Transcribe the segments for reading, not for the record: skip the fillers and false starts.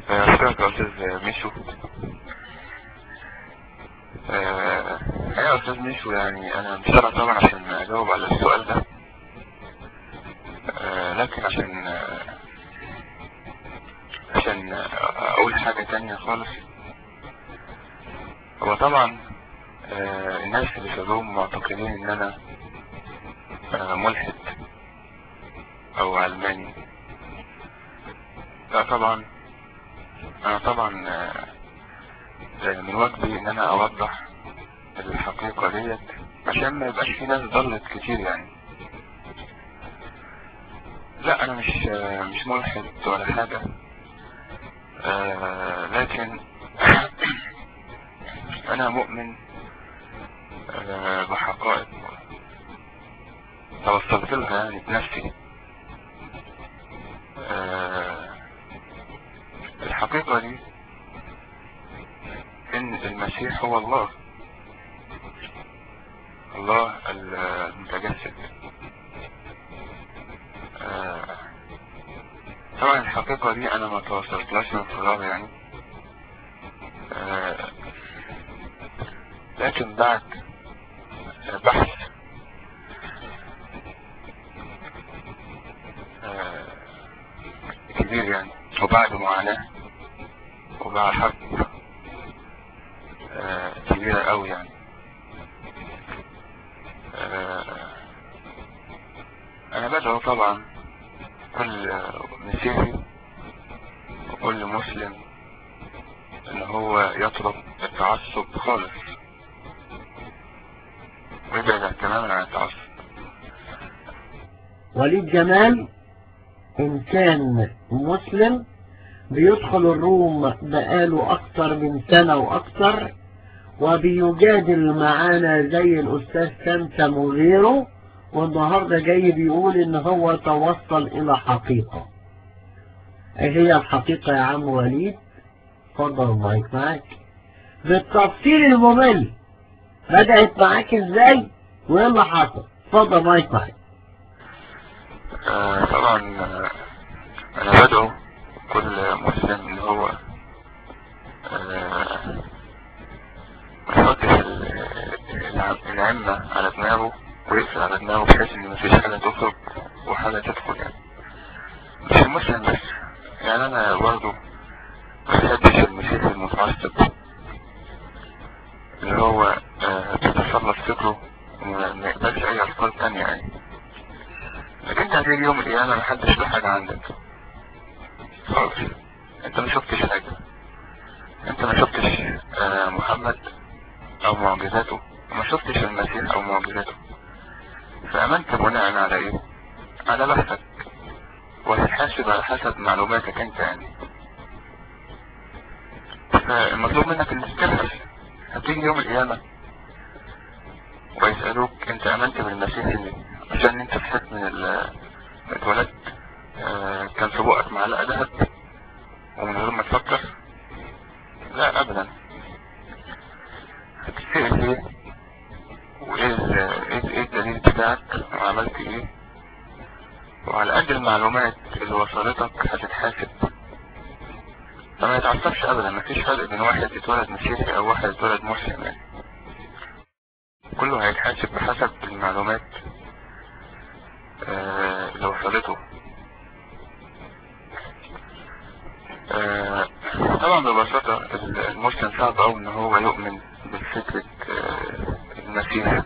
أشكرك يا أستاذ ميشو. يا أستاذ ميشو، يعني أنا مش هقدر طبعا عشان أجاوب على السؤال ده، لكن عشان أقول حاجة تانية خالص. هو طبعا الناس اللي شافوهم معتقدين إن أنا ملحد أو علماني. لا طبعا، أنا طبعا من واجبي إن أنا أوضح الحقيقة ديت عشان ما يبقاش في ناس ضلت كتير يعني. لا أنا مش ملحد ولا حاجة، لكن أنا مؤمن بحقائق توصلت لها يعني بنفسي. الحقيقة دي إن المسيح هو الله المتجسد. طبعا الحقيقة دي أنا ما توصلتلاش من فراغ يعني، لكن بعد بحث كبير يعني، وبعد معاناة وبعد حرب كبيرة قوي يعني، أنا بدعو طبعا كل مسيحي وكل مسلم إن هو يطلب التعصب خالص ويبعد تماما عن التعصب. وليد جمال إنسان مسلم بيدخل الروم بقاله أكتر من سنة وأكتر، وبيجادل معانا زي الأستاذ سمسم وغيره، والنهاردة جاي بيقول إن هو توصل إلى حقيقة. إيه هي الحقيقة يا عم وليد؟ اتفضل المايك معاك بالتفصيل الممل. بدأت معاك إزاي وإيه اللي حصل؟ اتفضل المايك معاك. طبعا أنا بدعو كل مسلم إن هو يحطش العمة على دماغه ويقفل على دماغه بحيث إن مفيش حاجة تخرج وحاجة تدخل يعني. مش المسلم بس يعني، أنا برضو مبحبش المسيحي المتعصب اللي هو بيتسلط فكره وما يقبلش أي أفكار تانية يعني. لكن انت هتيجي يوم القيامة محدش له حاجة عندك خالص. انت ما شفتش حاجة، انت ما شفتش محمد او معجزاته، وما شفتش المسيح او معجزاته، فامنت بناء على ايه؟ على بحثك، وهتحاسب على حسب معلوماتك انت يعني. فالمطلوب منك انك تبحث. هتيجي يوم القيامة ويسألوك انت امنت بالمسيح ليه؟ عشان انت صحيت من اتولدت كان في بقك معلقة ذهب ومن غير ما تفكر؟ لا ابدا. هتسأل ليه؟ وايه الدليل بتاعك وعملت ايه؟ وعلى قد المعلومات اللي وصلتك هتتحاسب. فما يتعصبش ابدا، مفيش فرق بين واحد يتولد مسيحي او واحد يتولد مسلم يعني. كله هيتحاسب بحسب المعلومات اللي وصلته. طبعا ببساطة المسلم صعب اوي ان هو يؤمن بفكرة المسيح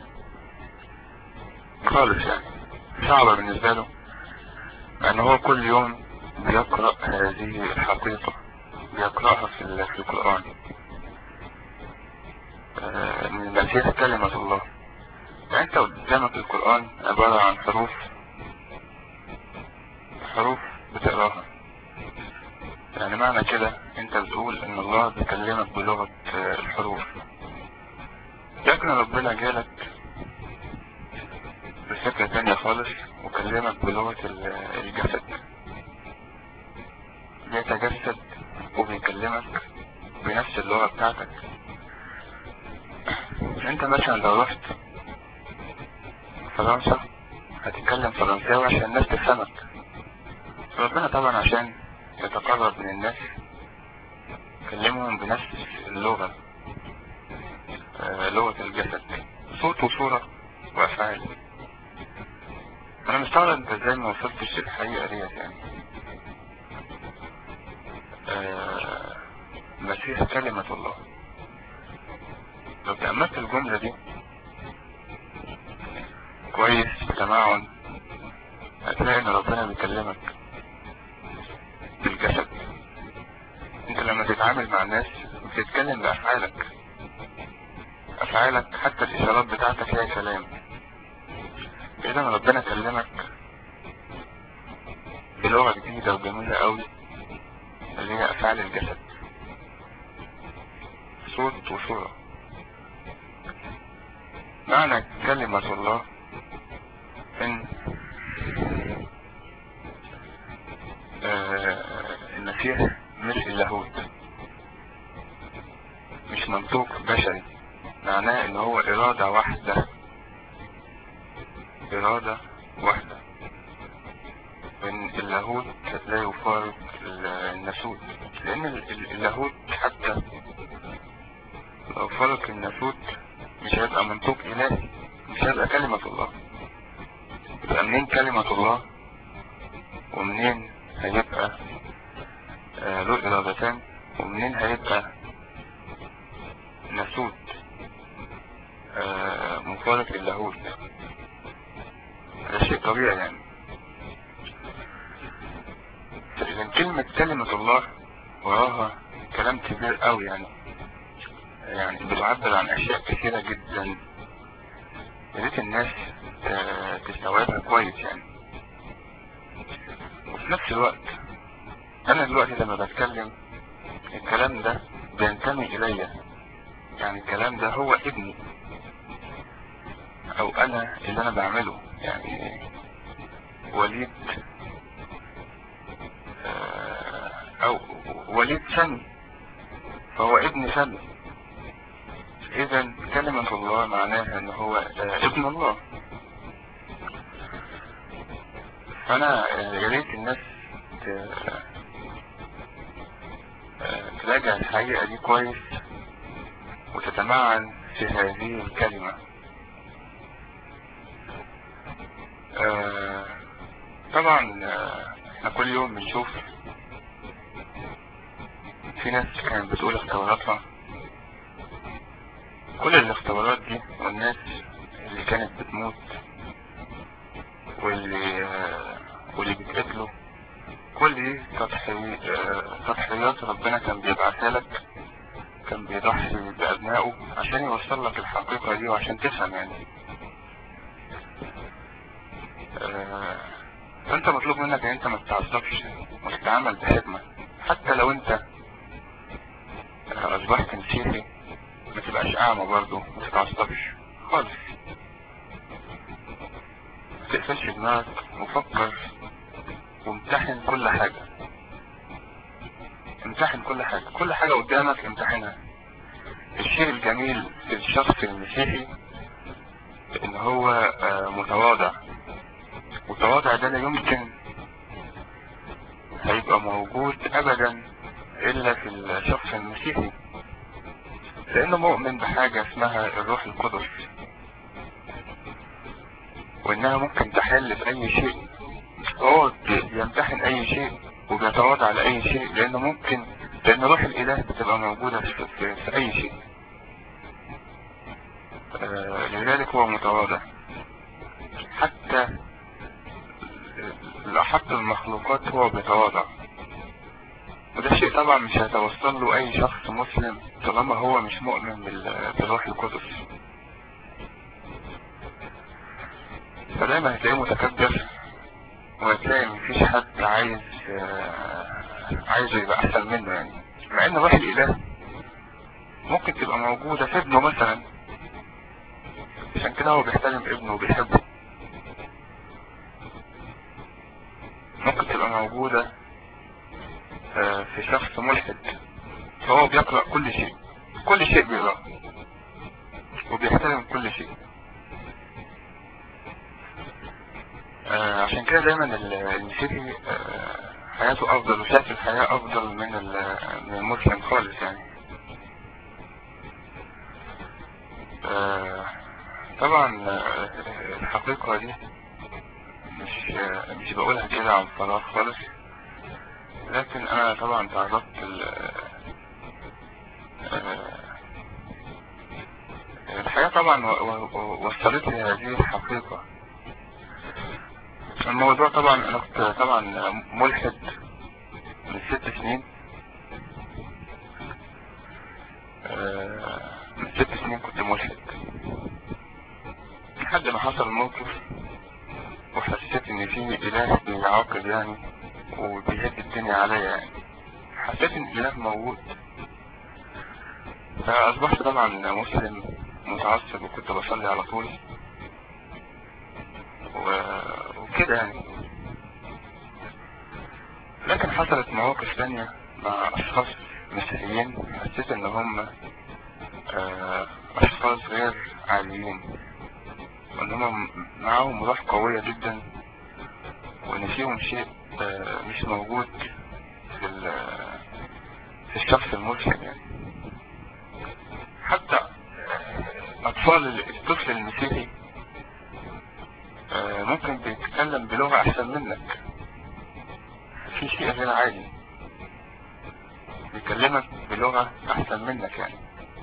خالص يعني، صعبة بالنسبة له، لان هو كل يوم بيقرأ هذه الحقيقة، بيقرأها في القرآن. ان المسيح كلمة الله. يعني انت قدامك القرآن عبارة عن حروف بتقراها. يعني معنى كده انت بتقول ان الله بيكلمك بلغة الحروف، لكن ربنا جالك بفكرة تانية خالص وكلمك بلغة الجسد، بيتجسد وبيكلمك بنفس اللغة بتاعتك. انت مثلا لو رحت فرنسا هتتكلم فرنساوي عشان الناس تفهمك. ربنا طبعا عشان يتقرب من الناس بكلمهم بنفس اللغة، لغة الجسد، صوت وصورة وأفعال. أنا مستغرب أنت إزاي ما وصلتش للحقيقة ديت يعني. المسيح كلمة الله. لو تأملت الجملة دي كويس بتمعن هتلاقي ان ربنا بيكلمك بالجسد. انت لما تتعامل مع الناس بتتكلم بأفعالك، أفعالك حتى الإشارات بتاعتك هي كلام. إذا ربنا كلمك بلغة جديدة وجميلة قوي اللي هي أفعال الجسد، صوت وصورة. معنى كلمة الله إن المسيح مش اللاهوت، مش منطوق بشري. معناه ان هو إرادة واحدة، إرادة واحدة. ان اللاهوت لا يفارق الناسوت، لان اللاهوت حتى لو فارق الناسوت مش هيبقى منطوق إلهي، مش هيبقى كلمة الله. يبقى منين كلمة الله ومنين هيبقى له إرادتان، ومنين هيبقى ناسوت مفارق للاهوت؟ ده شيء طبيعي يعني. إذن كلمة الله وراها كلام كبير قوي يعني بتعبر عن أشياء كثيرة جدا. يا ريت الناس تستوعبها كويس يعني. وفي نفس الوقت أنا دلوقتي لما بتكلم الكلام ده بينتمي إلي، يعني الكلام ده هو ابني أو أنا اللي أنا بعمله. يعني وليد أو وليد سامي فهو ابن سامي. إذا كلمة الله معناها ان هو ابن الله. فانا يا ريت الناس تراجع الحقيقة دي كويس وتتمعن في هذه الكلمة. طبعا احنا كل يوم بنشوف في ناس كانت بتقول اختباراتها. كل الاختبارات دي والناس اللي كانت بتموت واللي بتقتلوا، كل دي تضحيات ربنا كان بيبعثها لك، كان بيضحي بأبنائه عشان يوصل لك الحقيقة دي وعشان تفهم يعني. فانت مطلوب منك ان انت ما تتعصبش وتتعامل بحكمة. حتى لو انت اصبحت مسيحي ما تبقاش اعمى برضه، ما تتعصبش خالص. ما تقفلش دماغك وفكر وامتحن كل حاجة. امتحن كل حاجة قدامك امتحنها. الشيء الجميل في الشخص المسيحي ان هو متواضع. متواضع ده لا يمكن هيبقى موجود ابدا الا في الشخص المسيحي، لانه مؤمن بحاجة اسمها الروح القدس، وانها ممكن تحل في اي شيء. هو يمتحن اي شيء وبيتواضع لأي شيء لأن روح الإله بتبقى موجودة في أي شيء. لذلك هو متواضع. حتى لأحط المخلوقات هو بيتواضع، وده شيء طبعا مش هيتوصل له أي شخص مسلم طالما هو مش مؤمن بالروح القدس. فدايما هتلاقيه متكبر، وهتلاقي مفيش حد عايزه يبقى احسن منه يعني. مع ان روح الاله ممكن تبقى موجودة في ابنه مثلا، عشان كده هو بيحترم ابنه وبيحبه. ممكن تبقى موجودة في شخص ملحد، فهو بيقرأ كل شيء بيقرأ وبيحترم كل شيء. عشان كده دايما المسيحي حياته افضل وشايف الحياة افضل من المسلم خالص. خالص يعني. طبعا الحقيقة دي مش بقولها كده عن فراغ خالص، لكن انا طبعا تعرضت الحياة طبعا وصلت لي هذه الحقيقة. الموضوع طبعا انا كنت طبعا ملحد من 6 سنين. من 6 سنين كنت ملحد لحد ما حصل موقف وحسيت ان في اله بيعاقب يعني وبيهد الدنيا عليا يعني. حسيت ان الاله موجود، فاصبحت طبعا مسلم متعصب وكنت بصلي على طول وكده يعني. لكن حصلت مواقف تانية مع اشخاص مسيحيين، حسيت ان هم اشخاص غير عاديين، وان هم معاهم روح قوية جدا، وان فيهم شيء مش موجود في الشخص المسلم يعني. حتى الطفل المسيحي ممكن بيتكلم بلغة احسن منك، في شيء غير عادي بيكلمك بلغة احسن منك يعني.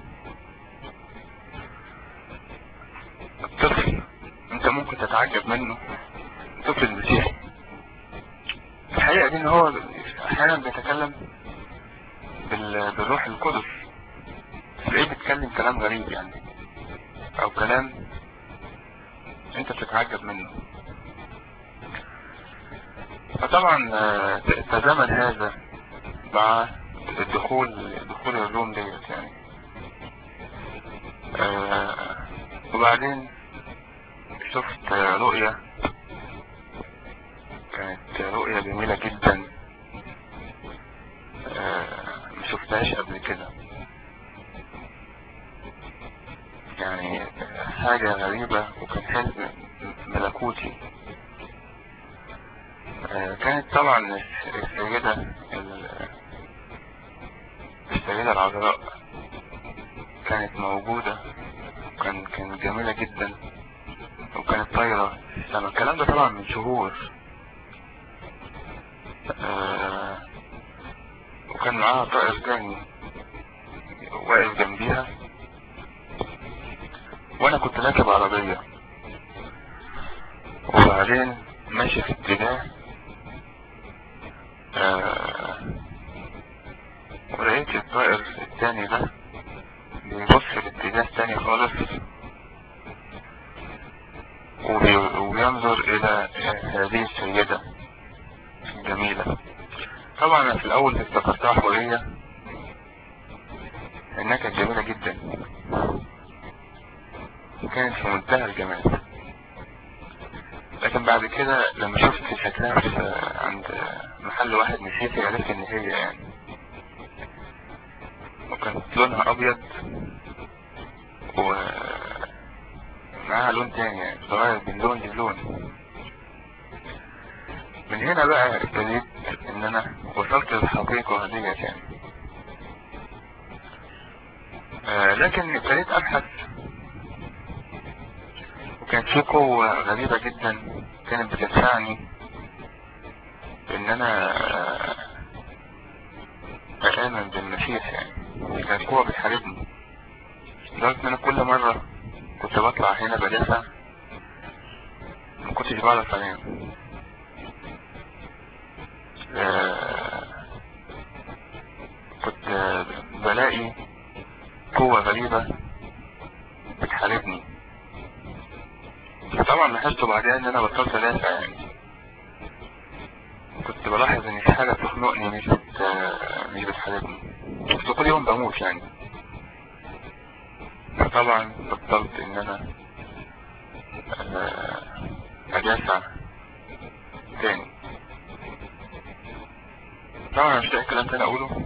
الطفل انت ممكن تتعجب منه، الطفل المسيحي الحقيقة دي ان هو احيانا بيتكلم بالروح القدس، تلاقيه بيتكلم كلام غريب يعني، او كلام انت بتتعجب منه. فطبعا تزامن هذا مع دخول الروم ديت يعني. وبعدين شفت رؤية، كانت رؤية جميلة جدا، ما شفتهاش قبل كده يعني، حاجة غريبة، وكان حلم ملكوتي. كانت طبعا السيدة العذراء كانت موجودة، كانت جميلة جدا، وكانت طايرة في السماء. الكلام ده طبعا من شهور. وكان معاها طائر تاني واقف جنبيها، وانا كنت راكب عربية، وبعدين ماشي في اتجاه ولقيت الطائر التاني ده بيبص في اتجاه تاني خالص، وبينظر الى هذه السيدة الجميلة. طبعا انا في الاول افتكرتها حورية، انها كانت جميلة جدا، كانت في منتهى الجمال. لكن بعد كده لما شفت شكلها عند محل واحد مسيحي عرفت ان هي يعني، وكانت لونها ابيض ومعاها لون تاني يعني، صغير من لون للون. من هنا بقى ابتديت ان انا وصلت للحقيقة ديت يعني. لكن ابتديت ابحث، وكانت في قوة غريبة جدا كانت بتدفعني ان انا آمن بالمسيح يعني. كانت قوة بتحاربني، لدرجة ان انا كل مرة كنت بطلع هنا بدافع ما كنتش بعرف انام. كنت بلاقي قوة غريبة بتحاربني. طبعا لاحظت بعدين ان انا بطلت ادافع يعني، كنت بلاحظ ان في حاجة بتخنقني مش بتحاربني، كنت كل يوم بموت يعني. فطبعا بطلت ان انا ادافع تاني. طبعا مش لاقي كلام تاني اقوله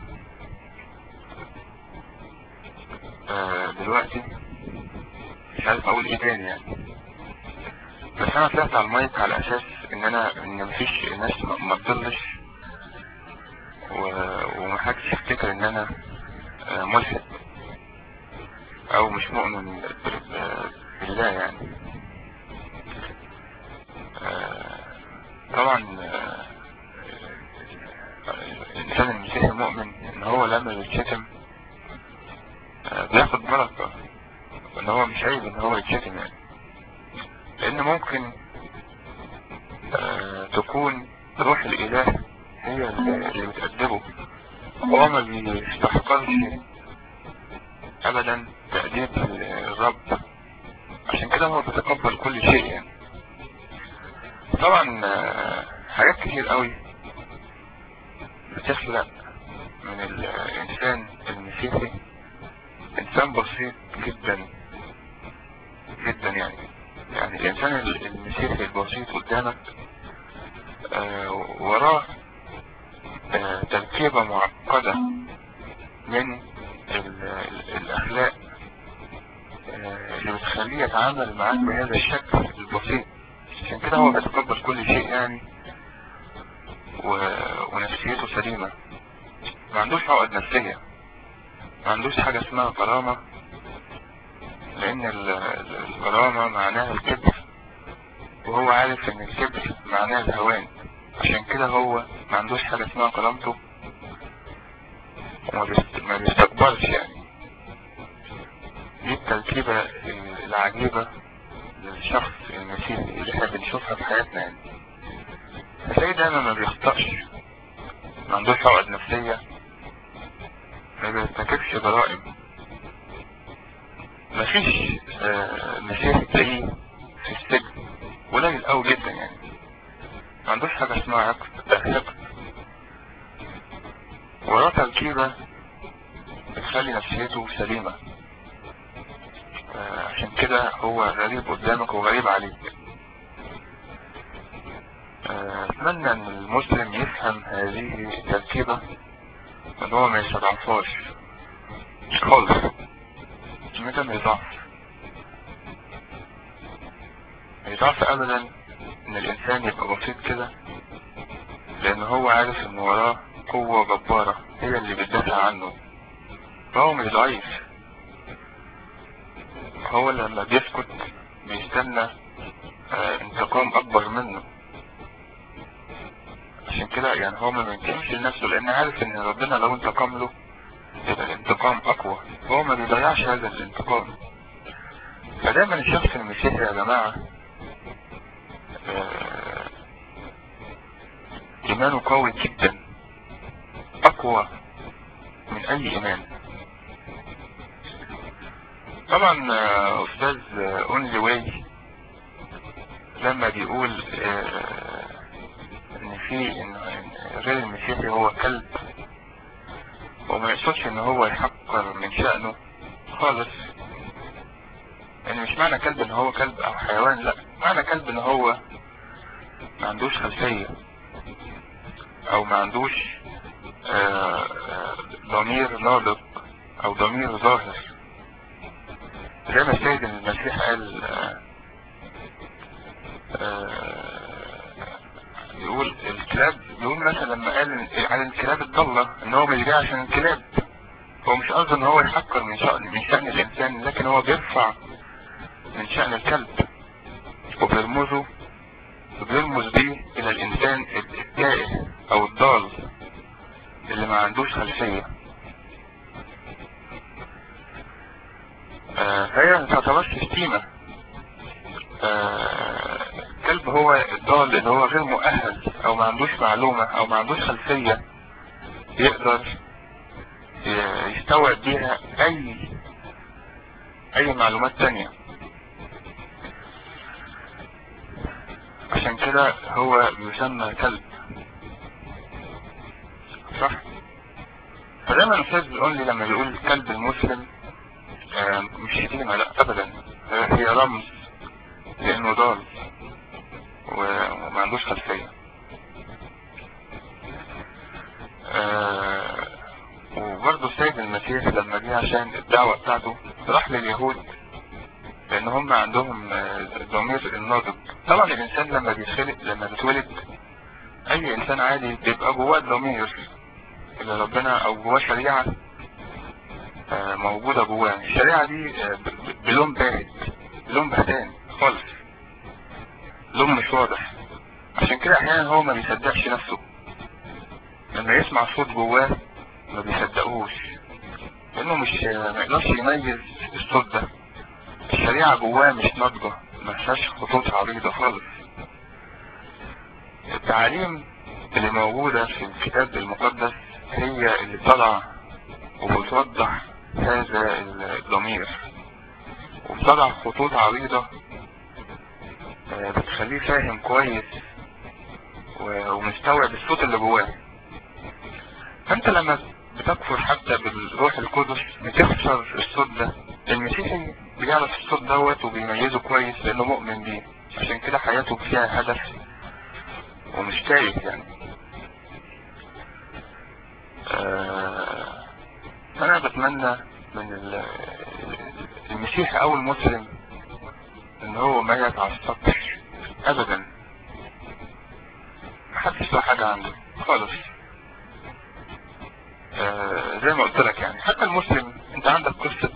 دلوقتي، مش عارف اقول ايه تاني يعني. بس انا طلعت على المايك على اساس ان مفيش الناس ما تضلش ومحدش يفتكر ان انا ملحد او مش مؤمن بالله يعني. طبعا الانسان المسيحي مؤمن ان هو لما يتشتم بياخد بركة، وان هو مش عيب ان هو يتشتم يعني، لان ممكن تكون روح الاله هي اللي بتأدبه، هو ما بيستحقرش ابدا تأديب الرب، عشان كده هو بيتقبل كل شيء يعني. طبعا حاجات كتير قوي بتخلق من الانسان المسيحي انسان بسيط جدا جدا يعني الانسان المسيحي البسيط قدامك وراه تركيبة معقدة من الاخلاق اللي بتخليه يتعامل معاك بهذا الشكل البسيط، عشان كده هو بيتقبل كل شيء يعني، ونفسيته سليمة، ما عندوش عقد نفسية، ما عندوش حاجة اسمها كرامة، لان الكرامة معناها الكبر، وهو عارف ان الكبر معناه الهوان، عشان كده هو ما عندوش حاجة اسمها كرامته، وما بيستكبرش يعني. دي التركيبة العجيبة للشخص المسيحي اللي احنا بنشوفها في حياتنا يعني. هتلاقي دايما ما بيخطئش، ما عندوش عقد نفسية، ما بيرتكبش جرائم، مفيش مسيحي تلاقيه في السجن، قليل قوي جدا يعني، ما عندوش حاجة اسمها عقد، وراه تركيبة بتخلي نفسيته سليمة، عشان كده هو غريب قدامك وغريب عليك. اتمنى ان المسلم يفهم هذه التركيبة، ان هو ما يستضعفهاش خالص، متى ما يضعف ابدا ان الانسان يبقى بسيط كده، لان هو عارف ان وراه قوة جبارة هي اللي بتدافع عنه، فهو مش ضعيف. هو لما بيسكت بيستنى انتقام اكبر منه، عشان كده يعني هو ما بينتقمش لنفسه، لان عارف ان ربنا لو انتقم له يبقى الانتقام اقوى، هو ما بيضيعش هذا الانتقام. فدايما الشخص المسيحي يا جماعة ايمانه قوي جدا، اقوى من اي ايمان. طبعا استاذ اونلي واي لما بيقول ان غير المسيحي هو كلب، وما يقصدش ان هو يحقر من شأنه خالص، يعني مش معنى كلب ان هو كلب او حيوان، لا، معنى كلب ان هو ما عندوش خلفية، او ما عندوش ضمير ناضج او ضمير ظاهر، زي ما السيد المسيح قال. يقول الكلاب، يقول مثلا لما قال عن الكلاب الضالة ان هو مش جاي عشان الكلاب، هو مش قصده ان هو يحقر من شأن الانسان، لكن هو بيرفع من شأن الكلب، وبيرمز بيه الى الانسان التائه او الضال اللي ما عندوش خلفية. هي تعتبرش شتيمة. الكلب هو الضال اللي هو غير مؤهل او ما عندوش معلومة او ما عندوش خلفية يقدر يستوعب بيها اي معلومات تانية، عشان كده هو يسمى كلب، صح؟ فدايما الاستاذ بيقول لي لما بيقول كلب المسلم مش شتيمة، لا ابدا، هي رمز لانه ضال وما عندوش خلفية. وبرضه السيد المسيح لما جه عشان الدعوة بتاعته راح لليهود، لان هم عندهم ضمير الناضج. طبعا الانسان لما بيتولد اي انسان عادي بيبقى جواه ضمير اللي ربنا او جواه شريعة موجودة جواه. الشريعة دي بلون باهت، لون بهتان خالص، لون مش واضح. عشان كده احيانا هو ما بيصدقش نفسه لما يسمع صوت جواه، ما بيصدقوش، لانه مش ما يقدرش يميز الصوت ده. الشريعة جواه مش ناضجة، ما فيهاش خطوط عريضة خالص. التعاليم اللي موجودة في الكتاب المقدس هي اللي طالعة وبتوضح هذا الضمير، وبتضع خطوط عريضة بتخليه فاهم كويس ومستوعب الصوت اللي جواه. فانت لما بتكفر حتى بالروح القدس بتخسر الصوت ده. المسيحي بيعرف الصوت دوت وبيميزه كويس لانه مؤمن بيه، عشان كده حياته فيها هدف ومش تايه يعني. انا بتمنى من المسيحي او المسلم ان هو ما يتعصبش ابدا، محدش له حاجة عنده خالص. زي ما قلت لك يعني، حتى المسلم انت عندك قصة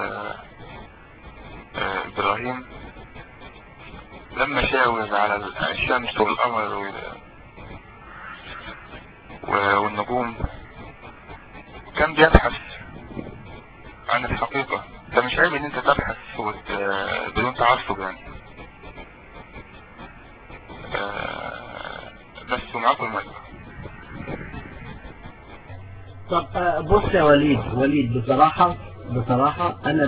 ابراهيم لما شاور على الشمس والقمر والنجوم، كان بيبحث عن الحقيقة. ده مش عيب ان انت تبحث بدون تعصب يعني. بس ومعاكم المايك. طب بص يا وليد، بصراحة انا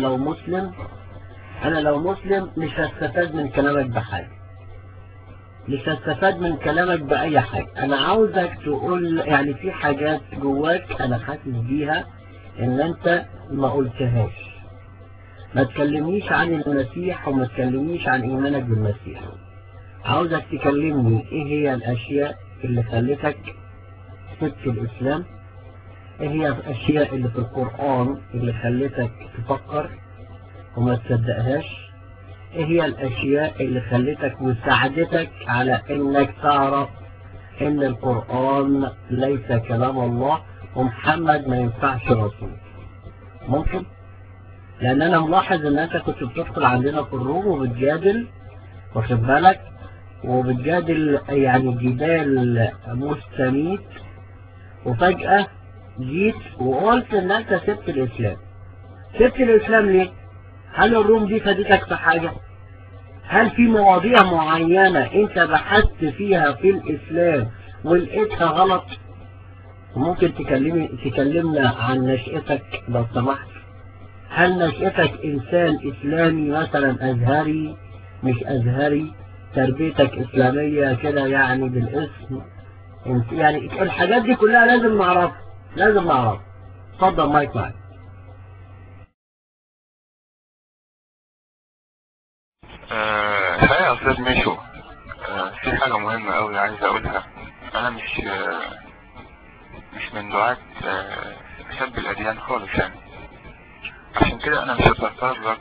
لو مسلم مش هستفاد من كلامك بحاجة، مش هستفاد من كلامك بأي حاجة. انا عاوزك تقول يعني في حاجات جواك انا حاسس بيها ان انت ما قلتهاش. ما تكلمنيش عن المسيح وما تكلمنيش عن ايمانك بالمسيح. عاوزك تكلمني ايه هي الاشياء اللي خلتك سبت الاسلام، ايه هي الاشياء اللي في القرآن اللي خلتك تفكر وما تصدقهاش، ايه هي الاشياء اللي خلتك وساعدتك على انك تعرف ان القرآن ليس كلام الله ومحمد ما ينفعش رسول. ممكن؟ لان انا ملاحظ ان انت كنت بتدخل عندنا في الروم وبتجادل، واخد بالك، وبتجادل يعني جدال مستميت، وفجأة جيت وقلت ان انت سبت الاسلام. سبت الاسلام ليه؟ هل الروم دي فادتك في حاجة؟ هل في مواضيع معينة انت بحثت فيها في الاسلام ولقيتها غلط؟ ممكن تكلمنا عن نشأتك لو سمحت. هل نشأتك انسان اسلامي مثلا ازهري مش ازهري، تربيتك اسلامية كده يعني بالاسم؟ يعني الحاجات دي كلها لازم نعرفها. اتفضل مايك معاك. الحقيقة يا أستاذ ميشو، في حاجة مهمة أوي عايز أقولها. أنا مش من دعاة سب الأديان خالص يعني. عشان كده أنا مش هتطرق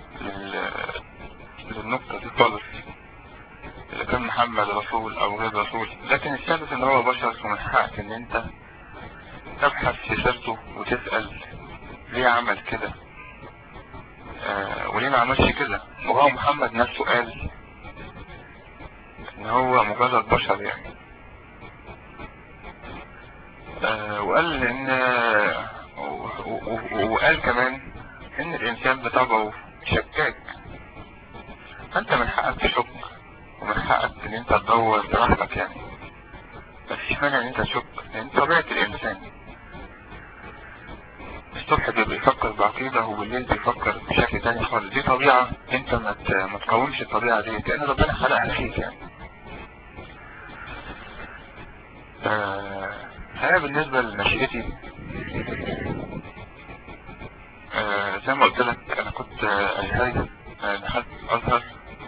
للنقطة دي خالص، إذا كان محمد رسول أو غير رسول. لكن الثابت إن هو بشر، ومن حقك إن أنت تبحث في سيرته وتسأل ليه عمل كده، وليه ما عملش كده. وهو محمد نفسه قال ان هو مجرد بشر يعني. وقال ان وقال كمان ان الانسان بطبعه شكاك. فانت من حقك تشك، ومن حقك ان انت تدور براحتك يعني. مفيش مانع ان انت تشك، لان طبيعة الانسان الصبح بيفكر بعقيدة وبالليل بيفكر بشكل تاني خالص. دي طبيعة انت ما تقاومش الطبيعة دي، لان ربنا خلقها فيك يعني. أنا بالنسبة لنشأتي زي ما قلت لك أنا كنت أزهري، دخلت أزهر.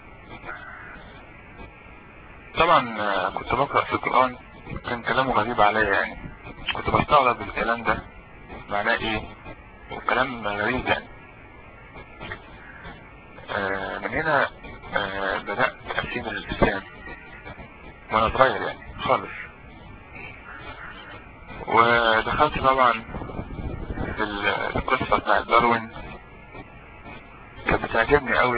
طبعا كنت بقرأ في القرآن، كان كلامه غريب عليا يعني. كنت بستغرب الكلام ده معناه إيه، وكلام غريب يعني. من هنا بدأت أسيب الإسلام وأنا صغير يعني خالص. ودخلت طبعا في القصة بتاعت داروين كانت بتعجبني قوي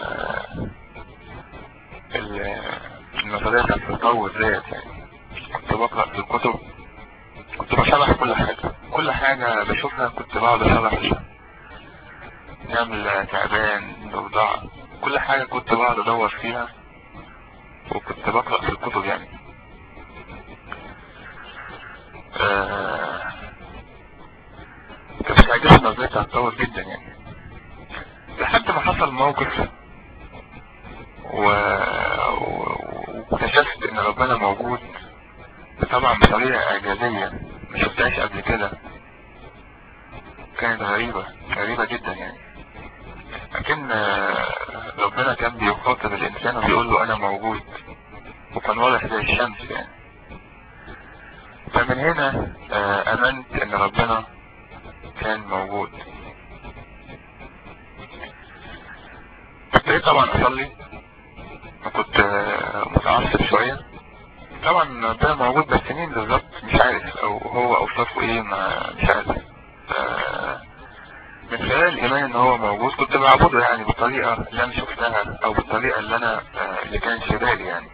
النظرية بتاعت التطور ديت يعني. كنت بقرأ في الكتب، كنت بشرح كل حاجة بشوفها كنت بقعد اشرح فيها. نعمل تعبان ضفدع، كل حاجة كنت بقعد ادور فيها وكنت بقرأ في الكتب يعني. كانت بتعجبني النظرية بتاعت التطور جدا يعني، لحد ما حصل موقف واكتشفت ان ربنا موجود، طبعا بطريقة اعجازية ما شفتهاش قبل كده. كانت غريبة جدا يعني. لكن ربنا كان بيخاطب الانسان وبيقول له انا موجود، وكان واضح زي الشمس يعني. فمن هنا امنت ان ربنا كان موجود. ابتديت طبعا اصلي، وكنت متعصب شوية. طبعا ربنا موجود بس مين بالظبط مش عارف، او هو اوصافه ايه مش عارف. من خلال الايمان ان هو موجود كنت بعبده يعني بالطريقة اللي انا شفتها، او بالطريقة اللي كان في بالي يعني.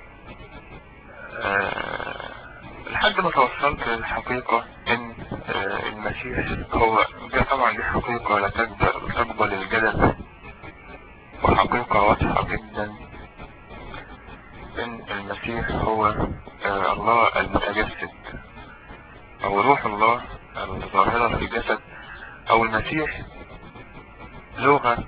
لحد ما توصلت للحقيقة ان المسيح هو ده. طبعا دي حقيقة لا تقبل الجدل، وحقيقة واضحة جدا ان المسيح هو الله المتجسد، او روح الله الظاهرة في الجسد، او المسيح لغة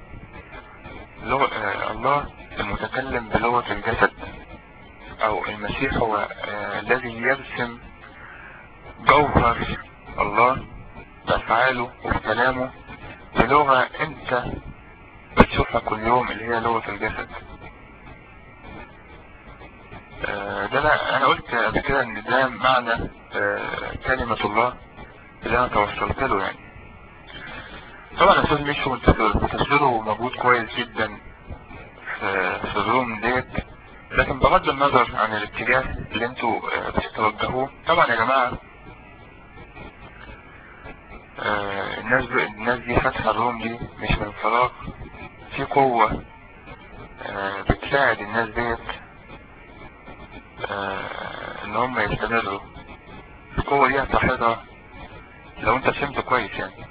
الله المتكلم بلغة الجسد، او المسيح هو الذي يرسم جوهر الله بأفعاله وبكلامه بلغة انت بتشوفها كل يوم، اللي هي لغة الجسد. ده انا قلت قبل كده ان ده معنى كلمة الله اللي انا توصلت له يعني. طبعا استاذ ميشو بتبذلوا مجهود كويس جدا في الروم ديت، لكن بغض النظر عن الاتجاه اللي انتوا بتتوجهوه، طبعا يا جماعة الناس دي فاتحة الروم دي مش من فراغ. في قوة بتساعد الناس ديت ان هم يستمروا. القوة دي هتلاحظها لو انت فهمت كويس يعني.